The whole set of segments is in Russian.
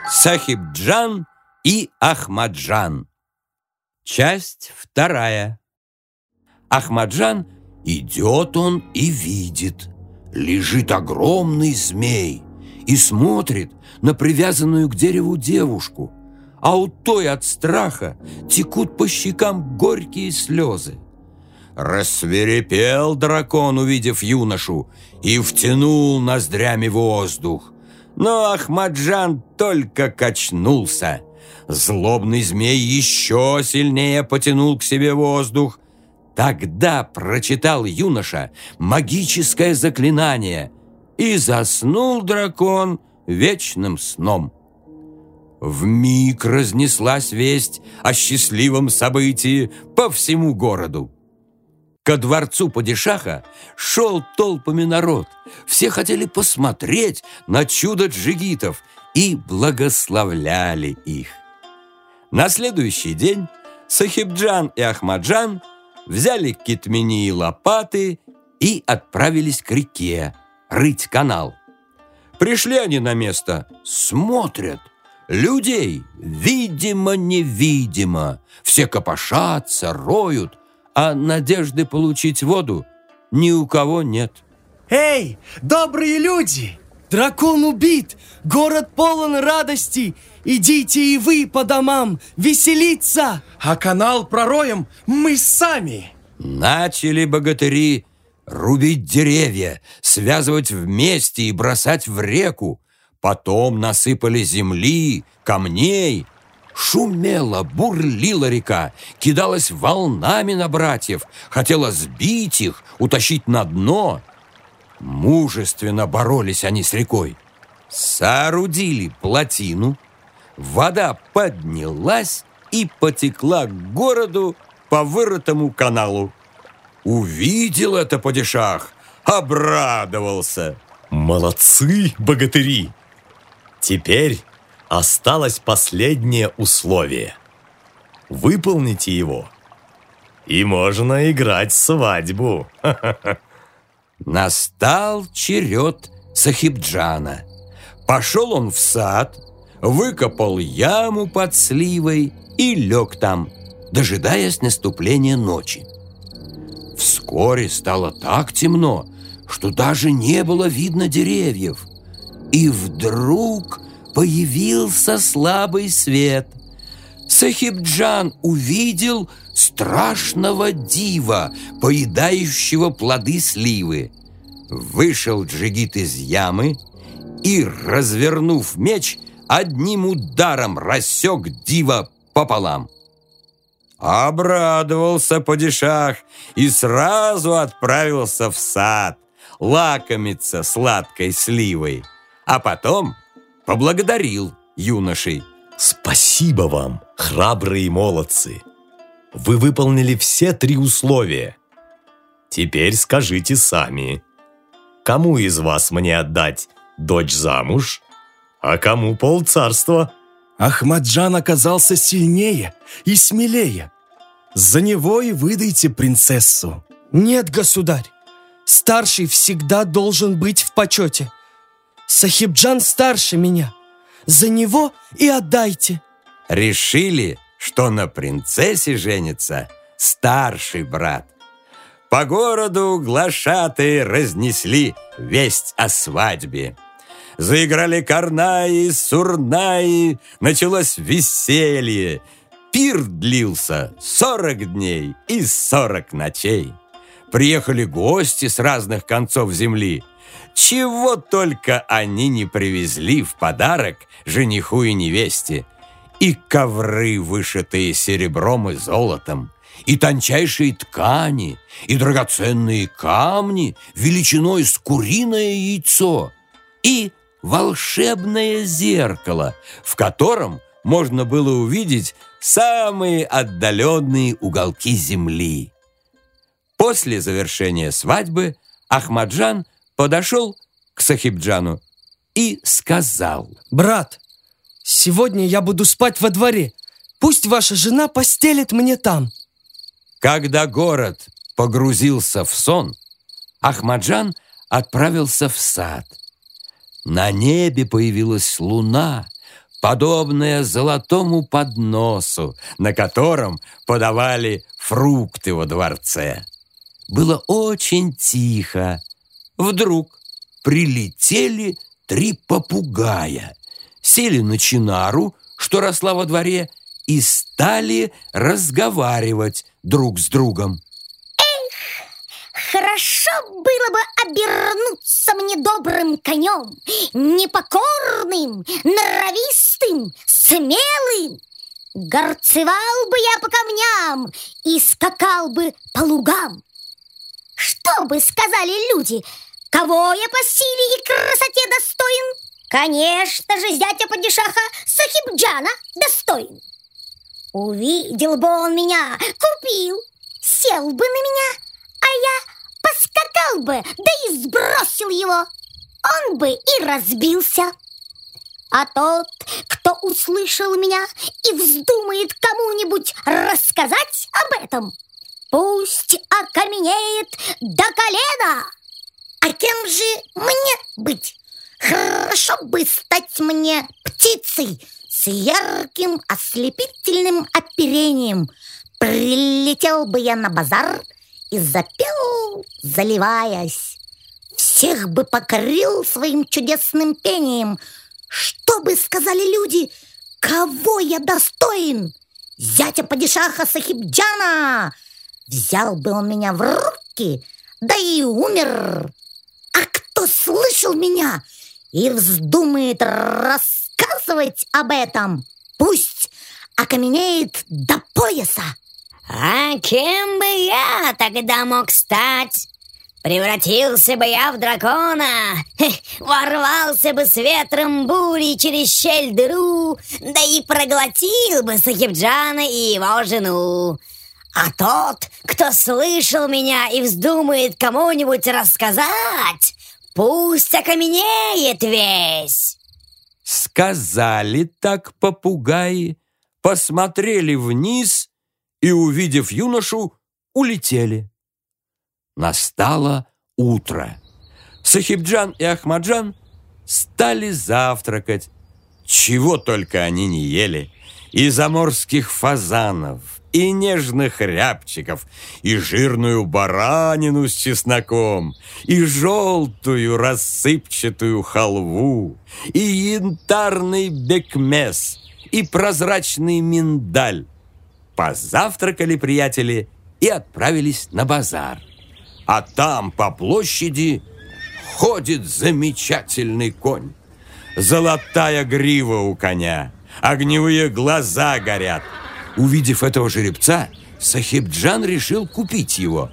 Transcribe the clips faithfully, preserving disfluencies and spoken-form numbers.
Сахибджан и Ахмаджан. Часть вторая. Ахмаджан идет он и видит. Лежит огромный змей и смотрит на привязанную к дереву девушку, а у той от страха текут по щекам горькие слезы. Рассвирепел дракон, увидев юношу, и втянул ноздрями воздух. Но Ахмаджан только качнулся. Злобный змей еще сильнее потянул к себе воздух. Тогда прочитал юноша магическое заклинание, и заснул дракон вечным сном. Вмиг разнеслась весть о счастливом событии по всему городу. Ко дворцу падишаха шел толпами народ. Все хотели посмотреть на чудо джигитов и благословляли их. На следующий день Сахибджан и Ахмаджан взяли китмени и лопаты и отправились к реке рыть канал. Пришли они на место, смотрят. Людей видимо-невидимо. Все копошатся, роют, а надежды получить воду ни у кого нет. Эй, добрые люди! Дракон убит, город полон радости. Идите и вы по домам веселиться. А канал пророем мы сами. Начали богатыри рубить деревья, связывать вместе и бросать в реку. Потом насыпали земли, камней. Шумела, бурлила река, кидалась волнами на братьев, хотела сбить их, утащить на дно. Мужественно боролись они с рекой. Соорудили плотину, вода поднялась и потекла к городу по вырытому каналу. Увидел это падишах, обрадовался. Молодцы, богатыри! Теперь осталось последнее условие. Выполните его, и можно играть свадьбу. Настал черед Сахибджана. Пошел он в сад, выкопал яму под сливой и лег там, дожидаясь наступления ночи. Вскоре стало так темно, что даже не было видно деревьев. И вдруг появился слабый свет. Сахибджан увидел страшного дива, поедающего плоды сливы. Вышел джигит из ямы и, развернув меч, одним ударом рассек дива пополам. Обрадовался падишах и сразу отправился в сад лакомиться сладкой сливой, а потом поблагодарил юношей. Спасибо вам, храбрые молодцы! Вы выполнили все три условия. Теперь скажите сами, кому из вас мне отдать дочь замуж, а кому полцарства? Ахмаджан оказался сильнее и смелее. За него и выдайте принцессу. Нет, государь, старший всегда должен быть в почете. Сахибджан старше меня. За него и отдайте. Решили, что на принцессе женится старший брат. По городу глашатые разнесли весть о свадьбе. Заиграли карнаи, сурнаи, началось веселье. Пир длился сорок дней и сорок ночей. Приехали гости с разных концов земли. Чего только они не привезли в подарок жениху и невесте. И ковры, вышитые серебром и золотом, и тончайшие ткани, и драгоценные камни величиной с куриное яйцо, и волшебное зеркало, в котором можно было увидеть самые отдаленные уголки земли. После завершения свадьбы Ахмаджан подошел к Сахибджану и сказал: брат, сегодня я буду спать во дворе. Пусть ваша жена постелит мне там. Когда город погрузился в сон, Ахмаджан отправился в сад. На небе появилась луна, подобное золотому подносу, на котором подавали фрукты во дворце. Было очень тихо. Вдруг прилетели три попугая, сели на чинару, что росла во дворе, и стали разговаривать друг с другом. Хорошо было бы обернуться мне добрым конем, непокорным, норовистым, смелым. Горцевал бы я по камням и скакал бы по лугам. Что бы сказали люди, кого я по силе и красоте достоин? Конечно же, зятя падишаха Сахибджана достоин. Увидел бы он меня, купил, сел бы на меня, а я поскакал бы, да и сбросил его. Он бы и разбился. А тот, кто услышал меня и вздумает кому-нибудь рассказать об этом, пусть окаменеет до колена. А кем же мне быть? Хорошо бы стать мне птицей с ярким ослепительным оперением. Прилетел бы я на базар и запел, заливаясь. Всех бы покорил своим чудесным пением. Что бы сказали люди, кого я достоин? Зятя падишаха Сахибджана. Взял бы он меня в руки, да и умер. А кто слышал меня и вздумает рассказывать об этом, пусть окаменеет до пояса. А кем бы я тогда мог стать? Превратился бы я в дракона, ворвался бы с ветром бури через щель дыру, да и проглотил бы Сахибджана и его жену. А тот, кто слышал меня и вздумает кому-нибудь рассказать, пусть окаменеет весь. Сказали так попугаи, посмотрели вниз и, увидев юношу, улетели. Настало утро. Сахибджан и Ахмаджан стали завтракать. Чего только они не ели. И заморских фазанов, и нежных рябчиков, и жирную баранину с чесноком, и желтую рассыпчатую халву, и янтарный бекмес, и прозрачный миндаль. Позавтракали приятели и отправились на базар. А там по площади ходит замечательный конь. Золотая грива у коня, огневые глаза горят. Увидев этого жеребца, Сахибджан решил купить его.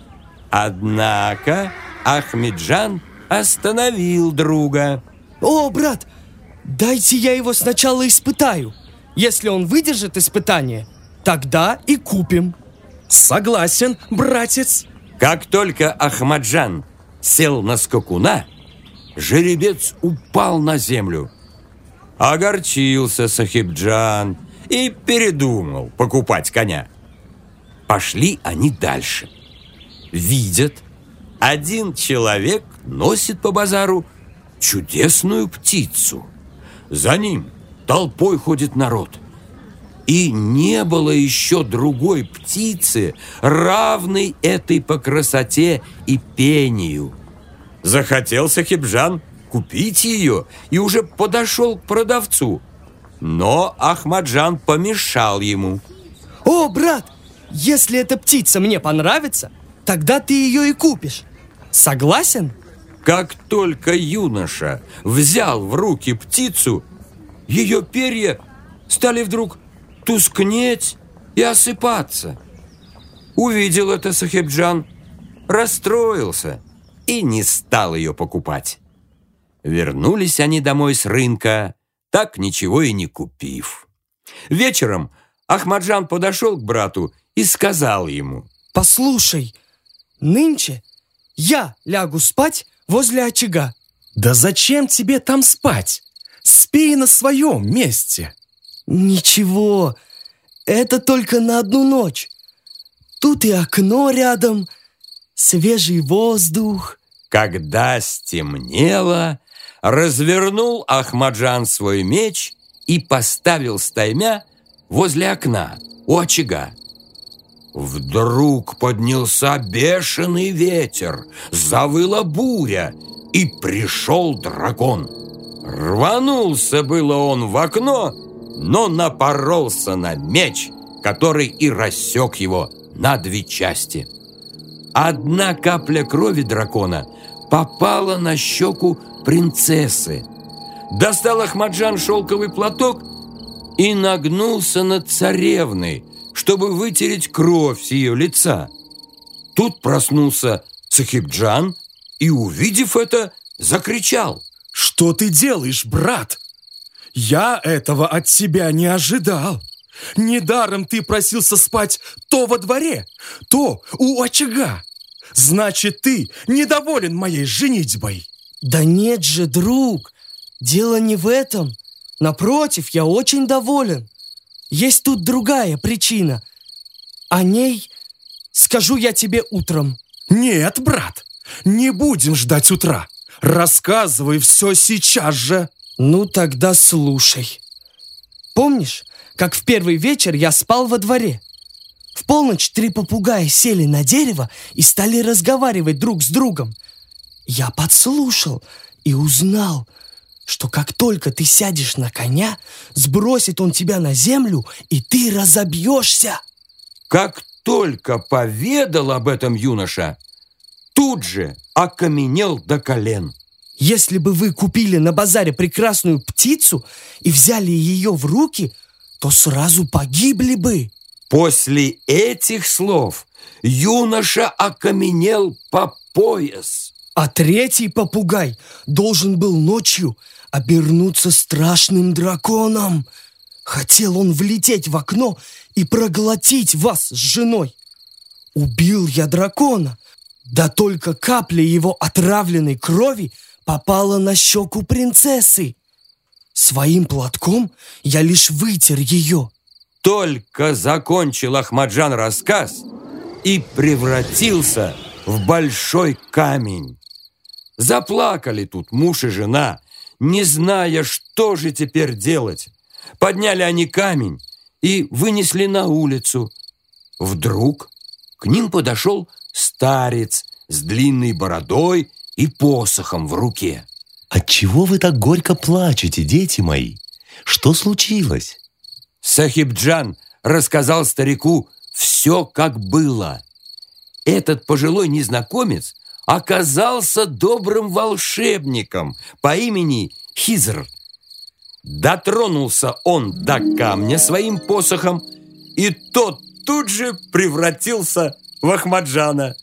Однако Ахмеджан остановил друга. О, брат, дайте я его сначала испытаю. Если он выдержит испытание, тогда и купим. Согласен, братец. Как только Ахмаджан сел на скакуна, жеребец упал на землю. Огорчился Сахибджан и передумал покупать коня. Пошли они дальше. Видят, один человек носит по базару чудесную птицу. За ним толпой ходит народ. И не было еще другой птицы, равной этой по красоте и пению. Захотел Сахибджан купить ее и уже подошел к продавцу. Но Ахмаджан помешал ему. О, брат, если эта птица мне понравится, тогда ты ее и купишь. Согласен? Как только юноша взял в руки птицу, ее перья стали вдруг тускнеть и осыпаться. Увидел это Сахибджан, расстроился и не стал ее покупать. Вернулись они домой с рынка, так ничего и не купив. Вечером Ахмаджан подошел к брату и сказал ему: послушай, нынче я лягу спать возле очага. Да зачем тебе там спать? Спи на своем месте. Ничего, это только на одну ночь. Тут и окно рядом, свежий воздух. Когда стемнело, развернул Ахмаджан свой меч и поставил стаймя возле окна у очага. Вдруг поднялся бешеный ветер, завыла буря, и пришел дракон. Рванулся было он в окно, но напоролся на меч, который и рассек его на две части. Одна капля крови дракона попала на щеку принцессы. Достал Ахмаджан шелковый платок и нагнулся над царевной, чтобы вытереть кровь с ее лица. Тут проснулся Сахибджан и, увидев это, закричал: «Что ты делаешь, брат? Я этого от тебя не ожидал. Недаром ты просился спать то во дворе, то у очага. Значит, ты недоволен моей женитьбой». Да нет же, друг, дело не в этом. Напротив, я очень доволен. Есть тут другая причина. О ней скажу я тебе утром. Нет, брат, не будем ждать утра. Рассказывай все сейчас же. Ну, тогда слушай. Помнишь, как в первый вечер я спал во дворе? В полночь три попугая сели на дерево и стали разговаривать друг с другом. Я подслушал и узнал, что как только ты сядешь на коня, сбросит он тебя на землю, и ты разобьешься. Как только поведал об этом юноша, тут же окаменел до колен. Если бы вы купили на базаре прекрасную птицу и взяли ее в руки, то сразу погибли бы. После этих слов юноша окаменел по пояс. А третий попугай должен был ночью обернуться страшным драконом. Хотел он влететь в окно и проглотить вас с женой. Убил я дракона, да только капля его отравленной крови попала на щеку принцессы. Своим платком я лишь вытер ее. Только закончил Ахмаджан рассказ и превратился в большой камень. Заплакали тут муж и жена, не зная, что же теперь делать. Подняли они камень и вынесли на улицу. Вдруг к ним подошел старец с длинной бородой и посохом в руке. Отчего вы так горько плачете, дети мои? Что случилось? Сахибджан рассказал старику все, как было. Этот пожилой незнакомец оказался добрым волшебником по имени Хизр. Дотронулся он до камня своим посохом, и тот тут же превратился в Ахмаджана.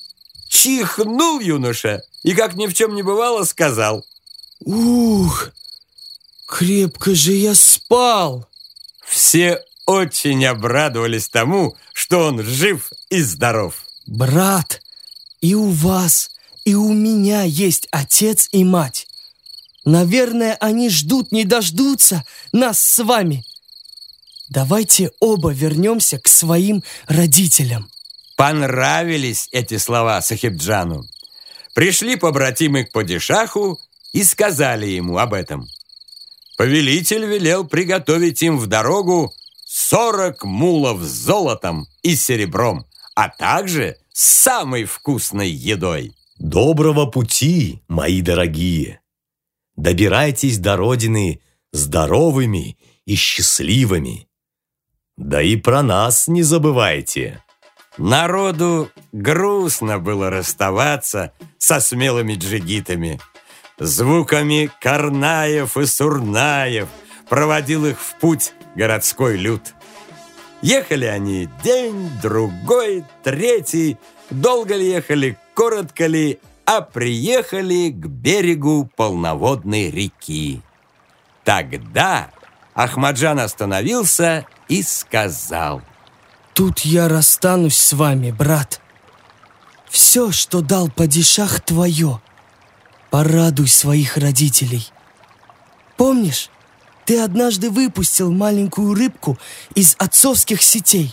Чихнул юноша и, как ни в чем не бывало, сказал: Ух, крепко же я спал. Все очень обрадовались тому, что он жив и здоров. Брат, и у вас, и у меня есть отец и мать. Наверное, они ждут не дождутся нас с вами. Давайте оба вернемся к своим родителям. Понравились эти слова Сахибджану. Пришли побратимы к падишаху и сказали ему об этом. Повелитель велел приготовить им в дорогу сорок мулов с золотом и серебром, а также с самой вкусной едой. Доброго пути, мои дорогие! Добирайтесь до родины здоровыми и счастливыми. Да и про нас не забывайте. Народу грустно было расставаться со смелыми джигитами. Звуками карнаев и сурнаев проводил их в путь городской люд. Ехали они день, другой, третий. Долго ли ехали, коротко ли, а приехали к берегу полноводной реки. Тогда Ахмаджан остановился и сказал: Тут я расстанусь с вами, брат. Все, что дал падишах, твое. Порадуй своих родителей. Помнишь, ты однажды выпустил маленькую рыбку из отцовских сетей?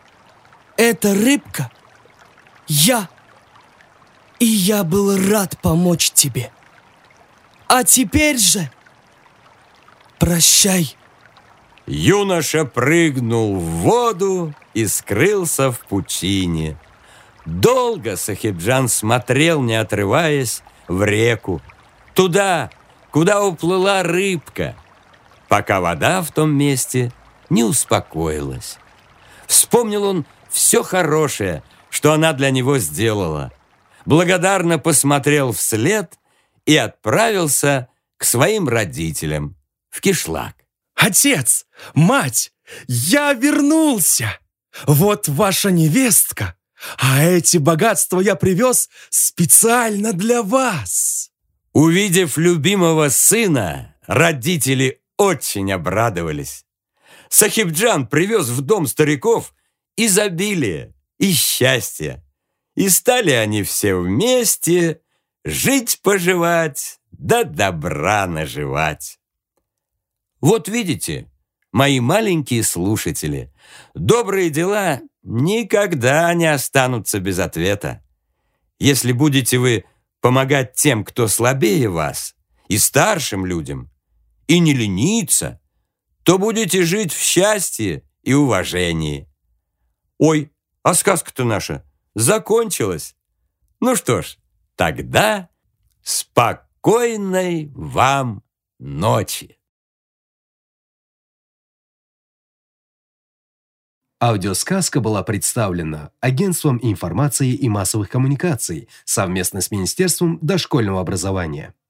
Эта рыбка — я. И я был рад помочь тебе. А теперь же прощай, Юноша прыгнул в воду и скрылся в пучине. Долго Сахибджан смотрел, не отрываясь, в реку, туда, куда уплыла рыбка, пока вода в том месте не успокоилась. Вспомнил он все хорошее, что она для него сделала, благодарно посмотрел вслед и отправился к своим родителям в кишлак. Отец, мать, я вернулся! Вот ваша невестка, а эти богатства я привез специально для вас. Увидев любимого сына, родители очень обрадовались. Сахибджан привез в дом стариков изобилие и счастье. И стали они все вместе жить-поживать, да добра наживать. Вот видите, мои маленькие слушатели, добрые дела никогда не останутся без ответа. Если будете вы помогать тем, кто слабее вас, и старшим людям, и не лениться, то будете жить в счастье и уважении. Ой, а сказка-то наша закончилась. Ну что ж, тогда спокойной вам ночи. Аудиосказка была представлена Агентством информации и массовых коммуникаций совместно с Министерством дошкольного образования.